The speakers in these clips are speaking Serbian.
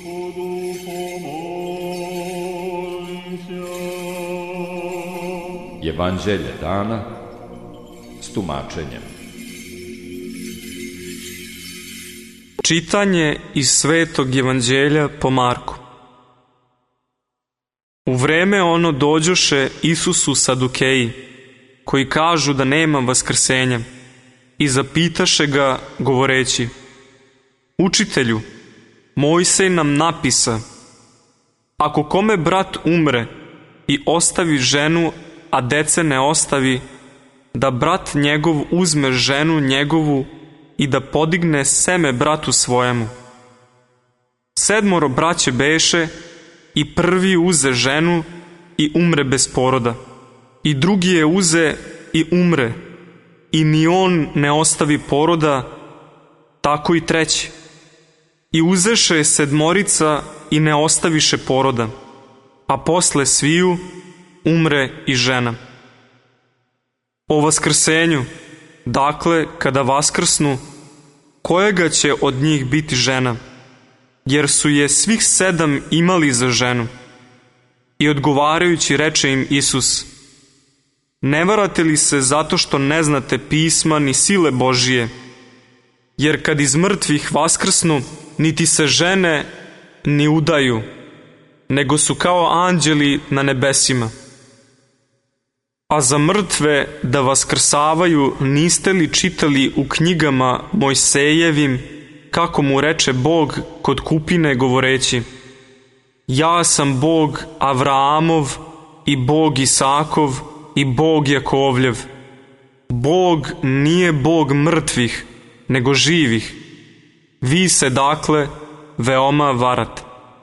Evanđelje dana s tumačenjem. Čitanje iz Svetog Evanđelja po Marku. U vreme ono dođoše Isusu Sadukeji, koji kažu da nema vaskrsenja, i zapitaše ga govoreći: Učitelju, Mojsej nam napisa, ako kome brat umre i ostavi ženu, a dece ne ostavi, da brat njegov uzme ženu njegovu i da podigne seme bratu svojemu. 7 braće beše, i prvi uze ženu i umre bez poroda, i drugi je uze i umre, i ni on ne ostavi poroda, tako i treći. I uzeše 7 i ne ostaviše poroda, a posle sviju umre i žena. O vaskrsenju, dakle, kada vaskrsnu, kojega će od njih biti žena, jer su je svih 7 imali za ženu. I odgovarajući reče im Isus: Ne varate li se zato što ne znate pisma ni sile Božije? Jer kad iz mrtvih vaskrsnu, niti se žene ni udaju, nego su kao anđeli na nebesima. A za mrtve da vaskrsavaju niste li čitali u knjigama Mojsejevim, kako mu reče Bog kod kupine govoreći: Ja sam Bog Avraamov i Bog Isakov i Bog Jakovljev. Bog nije Bog mrtvih, nego živih. Vi se dakle veoma varate.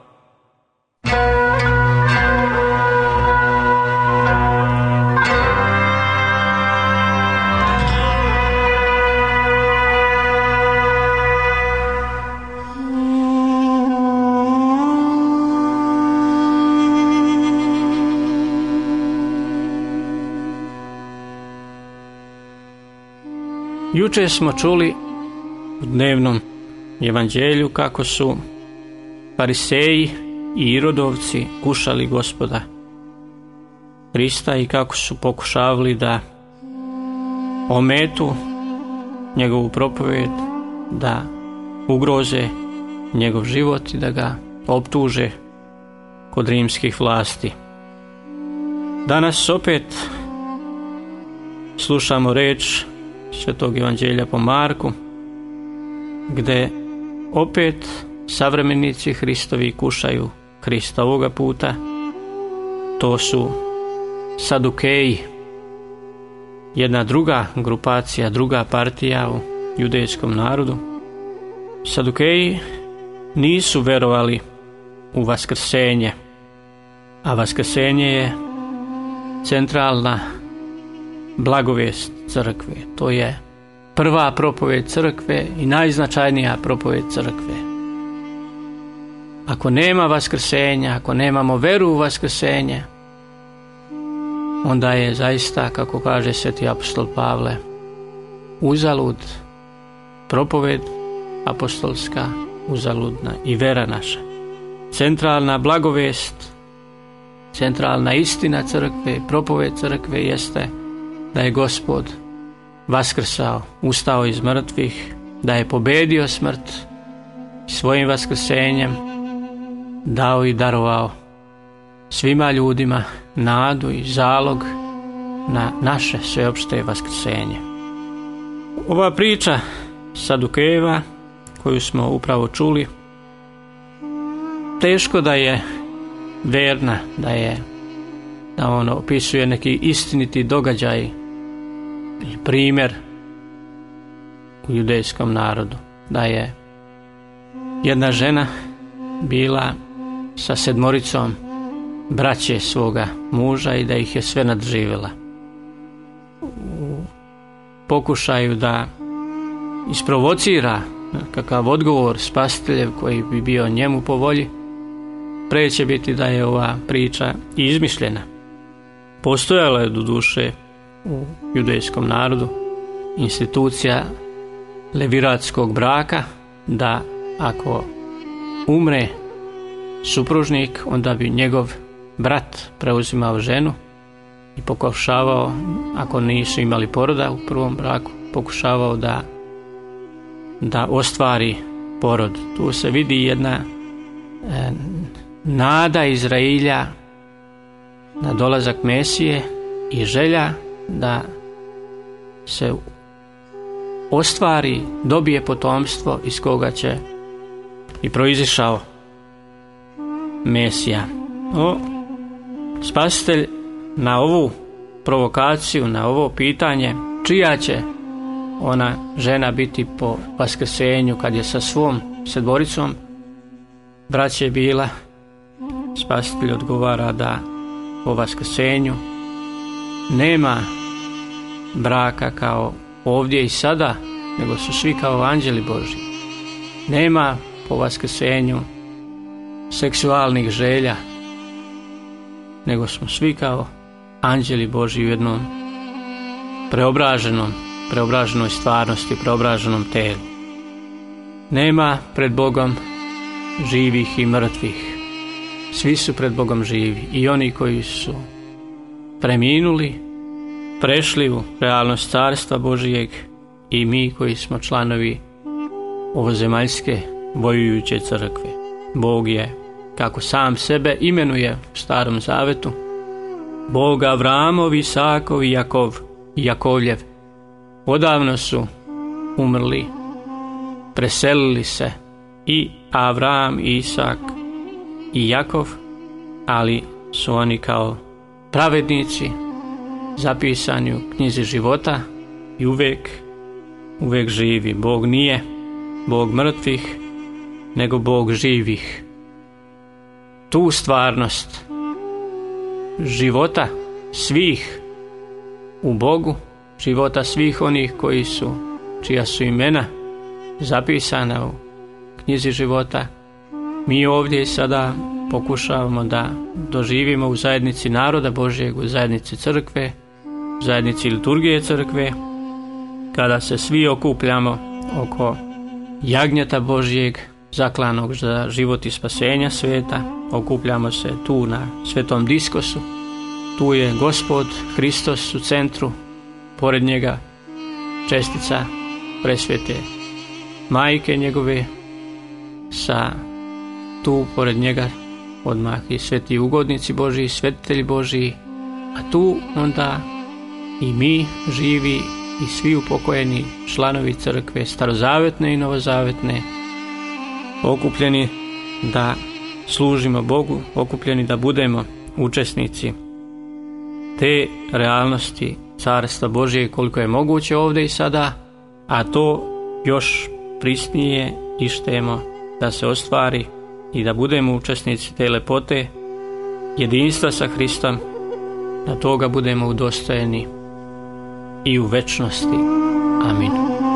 Juče smo čuli u dnevnom evanđelju kako su fariseji i irodovci kušali Gospoda Hrista i kako su pokušavali da ometu njegovu propoved, da ugroze njegov život i da ga optuže kod rimskih vlasti. Danas opet slušamo reč Svetog Evanđelja po Marku, gde opet savremenici Hristovi kušaju Hrista. Ovoga puta to su Sadukeji, jedna druga grupacija, druga partija u judejskom narodu. Sadukeji nisu verovali u vaskrsenje, a vaskrsenje je centralna blagovijest crkve. To je prva propoved crkve i najznačajnija propoved crkve. Ako nema vaskrsenja, ako nemamo veru u vaskrsenje, onda je zaista, kako kaže sveti apostol Pavle, uzalud propoved apostolska, uzaludna i vera naša. Centralna blagovijest, centralna istina crkve, propoved crkve jeste da je Gospod vaskrsao, ustao iz mrtvih, da je pobedio smrt svojim vaskrsenjem, dao i darovao svima ljudima nadu i zalog na naše sveopšte vaskrsenje. Ova priča Sadukejeva koju smo upravo čuli, teško da je verna, da on opisuje neki istiniti događaj ili primjer u judejskom narodu, da je jedna žena bila sa 7 braće svoga muža i da ih je sve nadživjela. U pokušaju da isprovocira kakav odgovor spasiteljev koji bi bio njemu po volji, pre će biti da je ova priča izmišljena. Postojala je doduše u judejskom narodu institucija leviratskog braka, da ako umre supružnik, onda bi njegov brat preuzimao ženu i pokušavao, ako nisu imali poroda u prvom braku, pokušavao da ostvari porod. Tu se vidi jedna nada Izrailja na dolazak Mesije i želja da se ostvari, dobije potomstvo iz koga će i proizišao Mesija. Spasitelj na ovu provokaciju, na ovo pitanje čija će ona žena biti po vaskrsenju kad je sa svom sedmoricom braće bila, Spasitelj odgovara da po vaskrsenju nema braka kao ovdje i sada, nego su svi kao anđeli Božji. Nema po vaskrsenju seksualnih želja, nego smo svi kao anđeli Božji u jednom preobraženoj stvarnosti, preobraženom telu. Nema pred Bogom živih i mrtvih. Svi su pred Bogom živi, i oni koji su preminuli, prešli u realnost Carstva Božijeg, i mi koji smo članovi ovozemaljske bojujuće crkve. Bog je, kako sam sebe imenuje u Starom Zavetu, Bog Avramov, Isakov i Jakovljev. Odavno su umrli, preselili se i Avram, Isak i Jakov, ali su oni kao pravednici zapisani u knjizi života i uvek živi. Bog nije Bog mrtvih, nego Bog živih. Tu stvarnost života svih u Bogu, života svih onih čija su imena zapisana u knjizi života, mi ovdje sada pokušavamo da doživimo u zajednici naroda Božjeg, u zajednici crkve, u zajednici liturgije crkve, kada se svi okupljamo oko jagnjeta Božjeg, zaklanog za život i spasenja sveta. Okupljamo se tu na svetom diskosu. Tu je Gospod Hristos u centru, pored njega čestica presvete majke njegove, tu pored njega odmah i sveti ugodnici Božiji, svetitelji Božiji, a tu onda i mi živi i svi upokojeni članovi crkve, starozavetne i novozavetne, okupljeni da služimo Bogu, okupljeni da budemo učesnici te realnosti Carstva Božije koliko je moguće ovdje i sada, a to još prisnije ištemo da se ostvari i da budemo učesnici te lepote jedinstva sa Hristom, da toga budemo udostojeni i u večnosti. Amin.